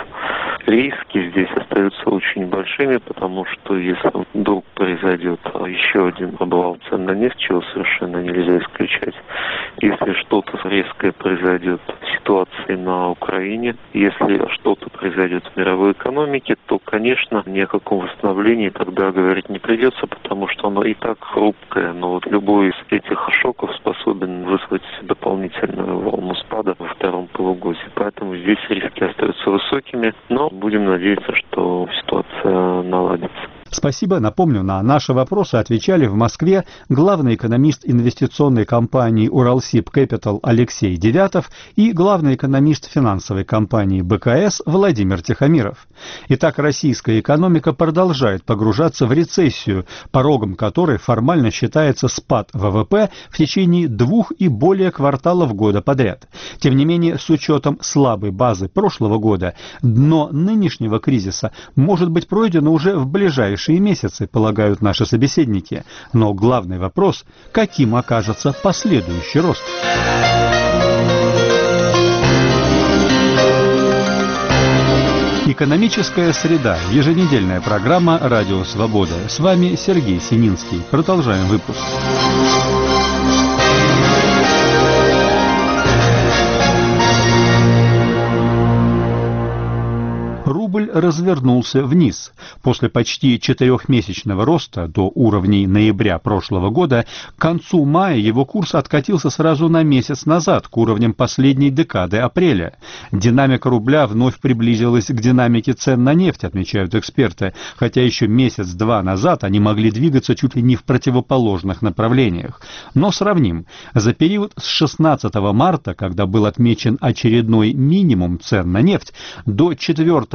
Риски здесь остаются очень большими, потому что если вдруг произойдет еще один обвал цен на нефть, чего совершенно нельзя исключать, если что-то резкое произойдет в ситуации на Украине, если что-то произойдет в мировой экономике, то, конечно, ни о каком восстановлении тогда говорить не придется, потому что оно и так хрупкое, но вот любой из этих шоков способен вызвать дополнительную волну спада во втором полугодии. Поэтому здесь риски остаются высокими, но будем надеяться, что ситуация наладится. Спасибо. Напомню, на наши вопросы отвечали в Москве главный экономист инвестиционной компании «Уралсиб Кэпитал» Алексей Девятов и главный экономист финансовой компании бэ ка эс Владимир Тихомиров. Итак, российская экономика продолжает погружаться в рецессию, порогом которой формально считается спад вэ вэ пэ в течение двух и более кварталов года подряд. Тем не менее, с учетом слабой базы прошлого года, дно нынешнего кризиса может быть пройдено уже в ближайшие месяцы, полагают наши собеседники. Но главный вопрос, каким окажется последующий рост? Экономическая среда. Еженедельная программа «Радио Свобода». С вами Сергей Сининский. Продолжаем выпуск. Рубль развернулся вниз. После почти четырехмесячного роста до уровней ноября прошлого года, к концу мая его курс откатился сразу на месяц назад, к уровням последней декады апреля. Динамика рубля вновь приблизилась к динамике цен на нефть, отмечают эксперты, хотя еще месяц-два назад они могли двигаться чуть ли не в противоположных направлениях. Но сравним. За период с шестнадцатого марта, когда был отмечен очередной минимум цен на нефть, до четвёртого мая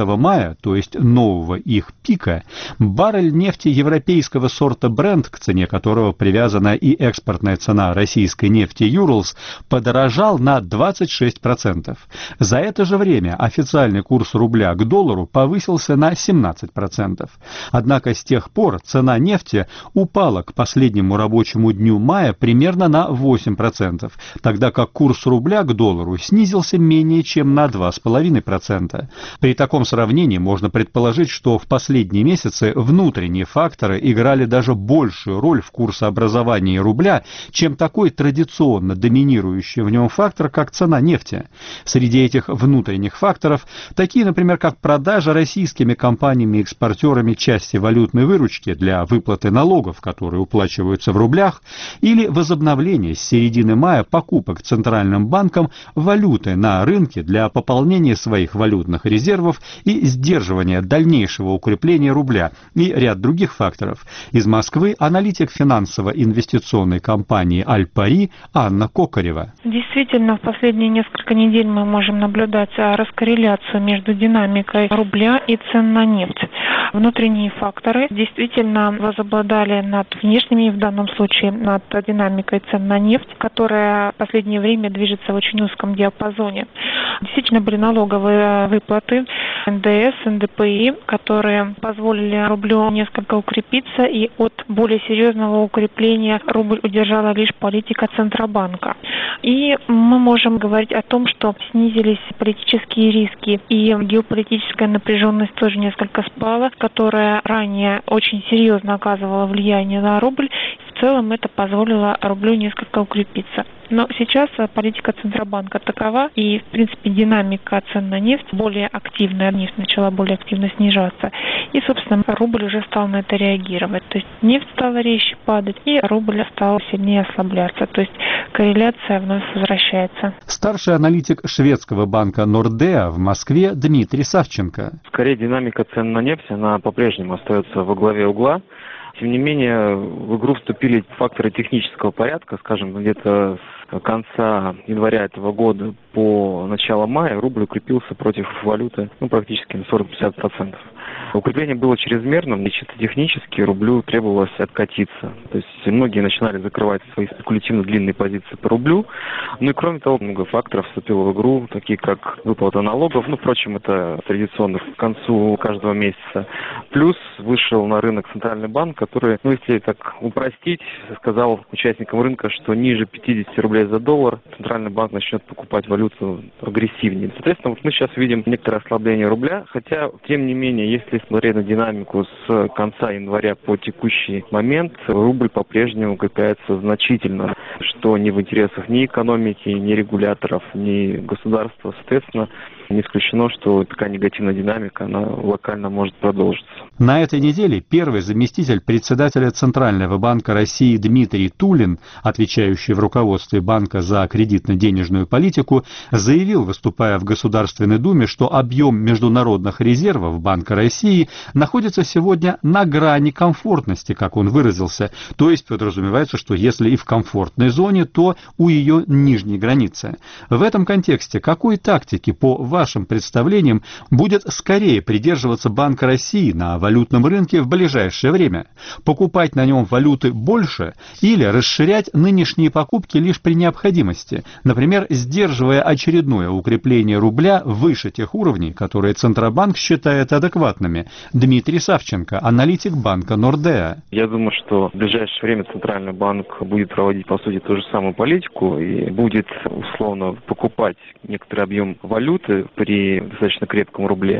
мая, то есть нового их пика, баррель нефти европейского сорта Brent, к цене которого привязана и экспортная цена российской нефти Urals, подорожал на двадцать шесть процентов. За это же время официальный курс рубля к доллару повысился на семнадцать процентов. Однако с тех пор цена нефти упала к последнему рабочему дню мая примерно на восемь процентов, тогда как курс рубля к доллару снизился менее чем на два целых пять десятых процента. При таком сравнении можно предположить, что в последние месяцы внутренние факторы играли даже большую роль в курсообразовании рубля, чем такой традиционно доминирующий в нем фактор, как цена нефти. Среди этих внутренних факторов такие, например, как продажа российскими компаниями-экспортерами части валютной выручки для выплаты налогов, которые уплачиваются в рублях, или возобновление с середины мая покупок Центральным банком валюты на рынке для пополнения своих валютных резервов и сдерживания дальнейшего укрепления рубля и ряд других факторов. Из Москвы аналитик финансово-инвестиционной компании «Альпари» Анна Кокарева. Действительно, в последние несколько недель мы можем наблюдать раскорреляцию между динамикой рубля и цен на нефть. Внутренние факторы действительно возобладали над внешними, в данном случае над динамикой цен на нефть, которая в последнее время движется в очень узком диапазоне. Действительно были налоговые выплаты эн дэ эс, эн дэ пэ и, которые позволили рублю несколько укрепиться, и от более серьезного укрепления рубль удержала лишь политика Центробанка. И мы можем говорить о том, что снизились политические риски, и геополитическая напряженность тоже несколько спала, которая ранее очень серьезно оказывала влияние на рубль. В целом это позволило рублю несколько укрепиться. Но сейчас политика Центробанка такова, и, в принципе, динамика цен на нефть более активная, нефть начала более активно снижаться, и, собственно, рубль уже стал на это реагировать. То есть нефть стала резче падать, и рубль стал сильнее ослабляться. То есть корреляция вновь возвращается. Старший аналитик шведского банка Nordea в Москве Дмитрий Савченко. Скорее, динамика цен на нефть, она по-прежнему остается во главе угла. Тем не менее, в игру вступили факторы технического порядка, скажем, где-то с конца января этого года по начало мая рубль укрепился против валюты ну, практически на сорок-пятьдесят процентов. Укрепление было чрезмерным, и чисто технически рублю требовалось откатиться. То есть многие начинали закрывать свои спекулятивно длинные позиции по рублю. Ну и кроме того, много факторов вступило в игру, такие как выплата налогов. Ну, впрочем, это традиционно к концу каждого месяца. Плюс вышел на рынок Центральный банк, который, ну если так упростить, сказал участникам рынка, что ниже пятьдесят рублей за доллар Центральный банк начнет покупать валюту агрессивнее. Соответственно, вот мы сейчас видим некоторое ослабление рубля, хотя, тем не менее, если смотреть на динамику с конца января по текущий момент, рубль по-прежнему укрепляется значительно, что не в интересах ни экономики, ни регуляторов, ни государства. Соответственно, не исключено, что такая негативная динамика, она локально может продолжиться. На этой неделе первый заместитель председателя Центрального банка России Дмитрий Тулин, отвечающий в руководстве банка за кредитно-денежную политику, заявил, выступая в Государственной Думе, что объем международных резервов Банка России находится сегодня на грани комфортности, как он выразился. То есть подразумевается, что если и в комфортной зоне, то у ее нижней границы. В этом контексте какой тактики, по вашим представлениям, будет скорее придерживаться Банк России на валютном рынке в ближайшее время? Покупать на нем валюты больше или расширять нынешние покупки лишь при необходимости, например, сдерживая очередное укрепление рубля выше тех уровней, которые Центробанк считает адекватными? Дмитрий Савченко, аналитик банка Nordea. Я думаю, что в ближайшее время Центральный банк будет проводить, по сути, ту же самую политику и будет, условно, покупать некоторый объем валюты при достаточно крепком рубле.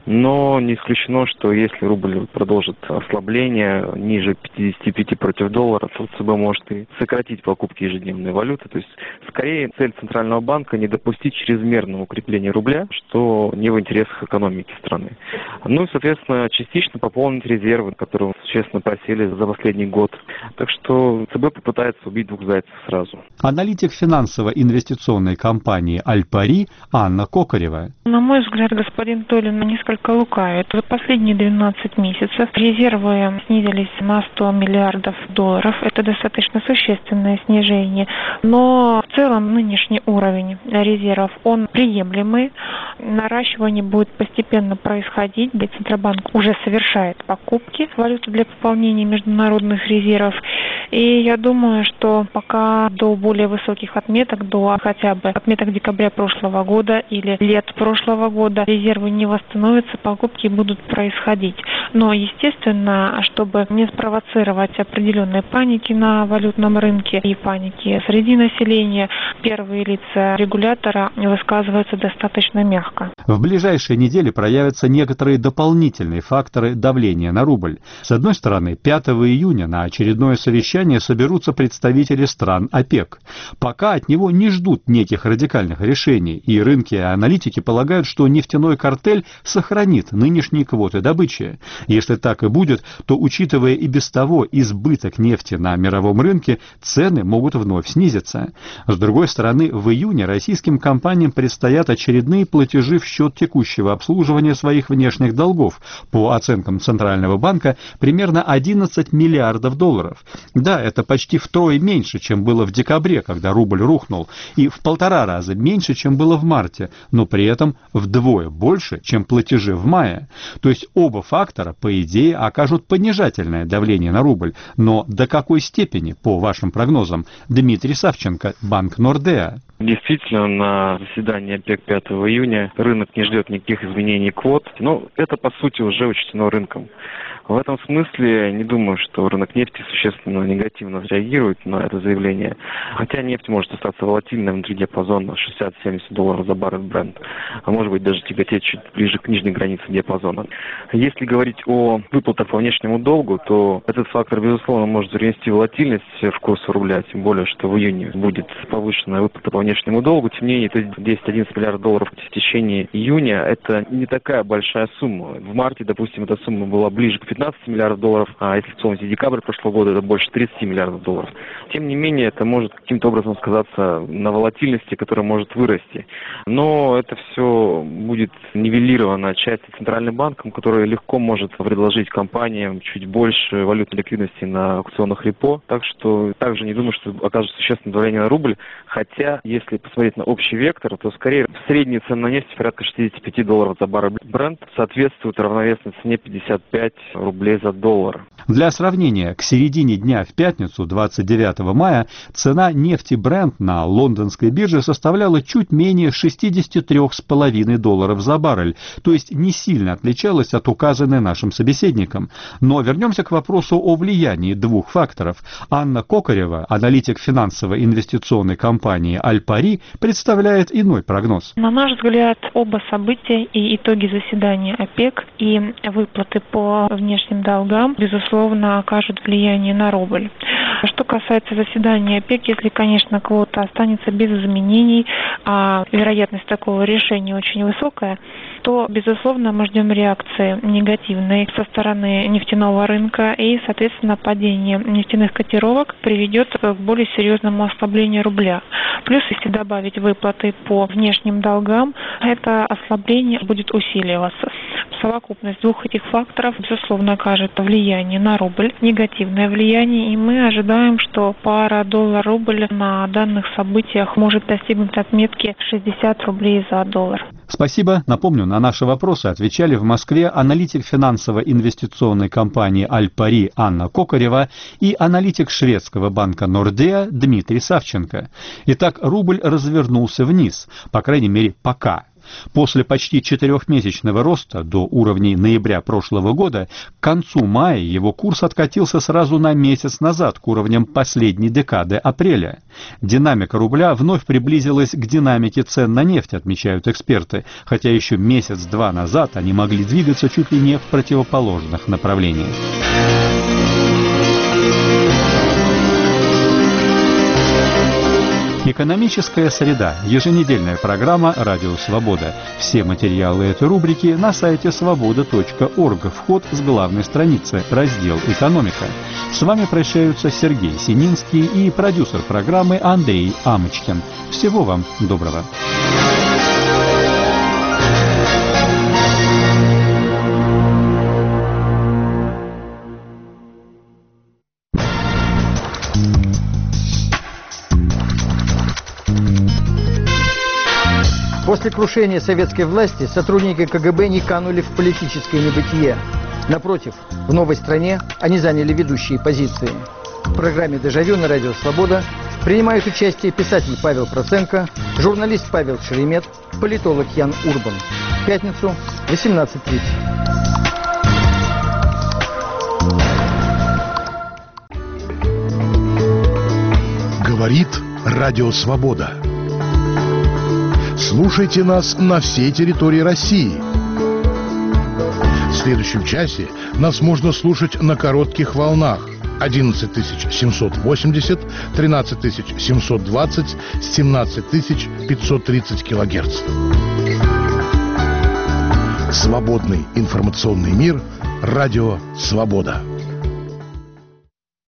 Но не исключено, что если рубль продолжит ослабление ниже пятьдесят пять против доллара, то ЦБ может и сократить покупки ежедневной валюты. То есть, скорее, цель Центрального банка не допустить чрезмерного укрепления рубля, что не в интересах экономики страны. Ну и, соответственно, частично пополнить резервы, которые существенно просели за последний год. Так что ЦБ попытается убить двух зайцев сразу. Аналитик финансово-инвестиционной компании «Альпари» Анна Кокарева. На мой взгляд, господин Толин несколько лукавит. За последние двенадцать месяцев резервы снизились на сто миллиардов долларов. Это достаточно существенное снижение. Но в целом нынешний уровень резервов, он приемлемый. Наращивание будет постепенно происходить. Центробанк уже совершает покупки валюты для пополнения международных резервов. И я думаю, что пока до более высоких отметок, до хотя бы отметок декабря прошлого года или лет прошлого года резервы не восстановятся, покупки будут происходить. Но, естественно, чтобы не спровоцировать определенной паники на валютном рынке и паники среди населения, первые лица регулятора высказываются достаточно мягко. В ближайшие недели проявятся некоторые дополнительные факторы давления на рубль. С одной стороны, пятого июня на очередное совещание соберутся представители стран ОПЕК. Пока от него не ждут неких радикальных решений, и рынки и аналитики полагают, что нефтяной картель сохранит нынешние квоты добычи. Если так и будет, то, учитывая и без того избыток нефти на мировом рынке, цены могут вновь снизиться. С другой стороны, в июне российским компаниям предстоят очередные платежи в счет текущего обслуживания своих внешних долгов. По оценкам Центрального банка, примерно одиннадцать миллиардов долларов. Да, это почти втрое меньше, чем было в декабре, когда рубль рухнул, и в полтора раза меньше, чем было в марте, но при этом вдвое больше, чем платежи в мае. То есть оба фактора, по идее, окажут понижательное давление на рубль. Но до какой степени, по вашим прогнозам? Дмитрий Савченко, Банк Нордеа. Действительно, на заседании ОПЕК пятого июня рынок не ждет никаких изменений квот, но это, по сути, уже учтено рынком. В этом смысле не думаю, что рынок нефти существенно негативно среагирует на это заявление. Хотя нефть может остаться волатильной внутри диапазона шестьдесят-семьдесят долларов за баррель Brent, а может быть даже тяготеть чуть ближе к нижней границе диапазона. Если говорить о выплатах по внешнему долгу, то этот фактор, безусловно, может перенести волатильность в курс рубля, тем более, что в июне будет повышенная выплата по внешнему долгу. Тем не менее, десять-одиннадцать миллиардов долларов в течение июня – это не такая большая сумма. В марте, допустим, эта сумма была ближе к пятнадцати миллиардов долларов, а если вспомните декабрь прошлого года, это больше тридцати миллиардов долларов. Тем не менее, это может каким-то образом сказаться на волатильности, которая может вырасти. Но это все будет нивелировано отчасти Центральным банком, который легко может предложить компаниям чуть больше валютной ликвидности на аукционах репо. Так что также не думаю, что окажется существенное давление на рубль. Хотя, если посмотреть на общий вектор, то скорее средняя цена на нефть порядка шестидесяти пяти долларов за баррель Brent соответствует равновесной цене пятьдесят пять рублей за доллар. Для сравнения, к середине дня в пятницу, двадцать девятого мая, цена нефти Brent на лондонской бирже составляла чуть менее шестидесяти трёх с половиной долларов за баррель, то есть не сильно отличалась от указанной нашим собеседником. Но вернемся к вопросу о влиянии двух факторов. Анна Кокарева, аналитик финансово-инвестиционной компании «Альпари», представляет иной прогноз. На наш взгляд, оба события и итоги заседания ОПЕК и выплаты по внешним долгам, безусловно, окажут влияние на рубль. Что касается заседания ОПЕК, если, конечно, квота останется без изменений, а вероятность такого решения очень высокая, то, безусловно, мы ждем реакции негативной со стороны нефтяного рынка, и, соответственно, падение нефтяных котировок приведет к более серьезному ослаблению рубля. Плюс, если добавить выплаты по внешним долгам, это ослабление будет усиливаться. Совокупность двух этих факторов, безусловно, окажет влияние на рубль, негативное влияние, и мы ожидаем, что пара доллар-рубль на данных событиях может достигнуть отметки шестьдесят рублей за доллар. Спасибо. Напомню, на наши вопросы отвечали в Москве аналитик финансово-инвестиционной компании «Альпари» Анна Кокарева и аналитик шведского банка «Нордеа» Дмитрий Савченко. Итак, рубль развернулся вниз, по крайней мере, пока. После почти четырехмесячного роста до уровней ноября прошлого года, к концу мая его курс откатился сразу на месяц назад к уровням последней декады апреля. Динамика рубля вновь приблизилась к динамике цен на нефть, отмечают эксперты, хотя еще месяц-два назад они могли двигаться чуть ли не в противоположных направлениях. Экономическая среда. Еженедельная программа «Радио Свобода». Все материалы этой рубрики на сайте свобода точка орг. Вход с главной страницы. Раздел «Экономика». С вами прощаются Сергей Сининский и продюсер программы Андрей Амочкин. Всего вам доброго. После крушения советской власти сотрудники ка гэ бэ не канули в политическое небытие. Напротив, в новой стране они заняли ведущие позиции. В программе «Дежавю» на Радио Свобода принимают участие писатель Павел Проценко, журналист Павел Шеремет, политолог Ян Урбан. В пятницу, восемнадцать тридцать. Говорит Радио Свобода. Слушайте нас на всей территории России. В следующем часе нас можно слушать на коротких волнах одиннадцать тысяч семьсот восемьдесят, тринадцать тысяч семьсот двадцать, семнадцать тысяч пятьсот тридцать килогерц. Свободный информационный мир. Радио Свобода.